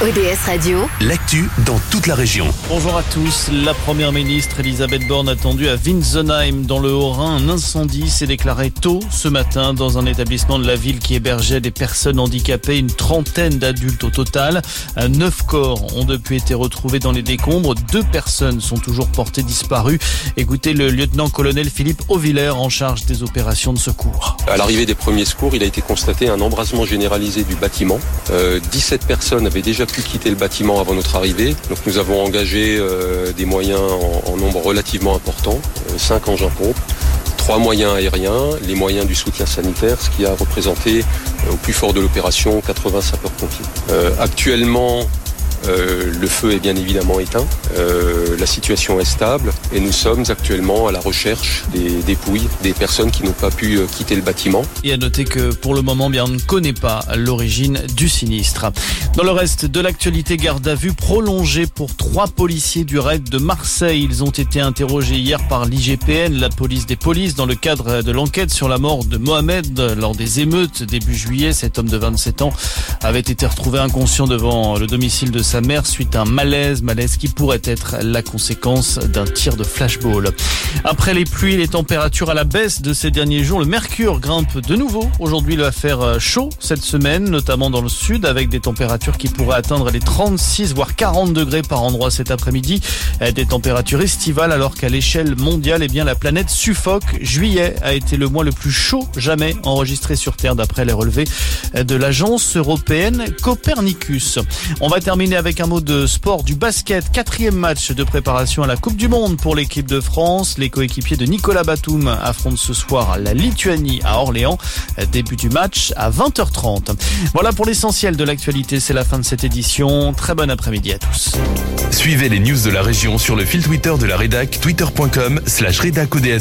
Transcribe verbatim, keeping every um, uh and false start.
O D S Radio, l'actu dans toute la région. Bonjour à tous. La première ministre Elisabeth Borne attendue à Winsenheim dans le Haut-Rhin. Un incendie s'est déclaré tôt ce matin dans un établissement de la ville qui hébergeait des personnes handicapées. Une trentaine d'adultes au total. Neuf corps ont depuis été retrouvés dans les décombres. Deux personnes sont toujours portées disparues. Écoutez le lieutenant-colonel Philippe Auvillers en charge des opérations de secours. À l'arrivée des premiers secours, il a été constaté un embrasement généralisé du bâtiment. Euh, dix-sept personnes avaient déjà pu quitter le bâtiment avant notre arrivée. Donc nous avons engagé euh, des moyens en, en nombre relativement important, euh, cinq engins pompes, trois moyens aériens, les moyens du soutien sanitaire, ce qui a représenté euh, au plus fort de l'opération quatre-vingts sapeurs-pompiers. Euh, actuellement, Euh, le feu est bien évidemment éteint, euh, la situation est stable et nous sommes actuellement à la recherche des dépouilles des personnes qui n'ont pas pu euh, quitter le bâtiment. Et à noter que pour le moment, bien, on ne connaît pas l'origine du sinistre. Dans le reste de l'actualité, garde à vue prolongée pour trois policiers du raid de Marseille. Ils ont été interrogés hier par l'I G P N, la police des polices, dans le cadre de l'enquête sur la mort de Mohamed lors des émeutes début juillet. Cet homme de vingt-sept ans avait été retrouvé inconscient devant le domicile de sa mère suite à un malaise, malaise qui pourrait être la conséquence d'un tir de flashball. Après les pluies, les températures à la baisse de ces derniers jours, le mercure grimpe de nouveau. Aujourd'hui, il va faire chaud cette semaine, notamment dans le sud, avec des températures qui pourraient atteindre les trente-six voire quarante degrés par endroit cet après-midi. Des températures estivales alors qu'à l'échelle mondiale, eh bien, la planète suffoque. Juillet a été le mois le plus chaud jamais enregistré sur Terre d'après les relevés de l'agence européenne Copernicus. On va terminer avec un mot de sport, du basket. Quatrième match de préparation à la Coupe du Monde pour l'équipe de France. Les coéquipiers de Nicolas Batum affrontent ce soir la Lituanie à Orléans. Début du match à vingt heures trente. Voilà pour l'essentiel de l'actualité. C'est la fin de cette édition. Très bon après-midi à tous. Suivez les news de la région sur le fil Twitter de la rédac, twitter point com slash rédac O D S.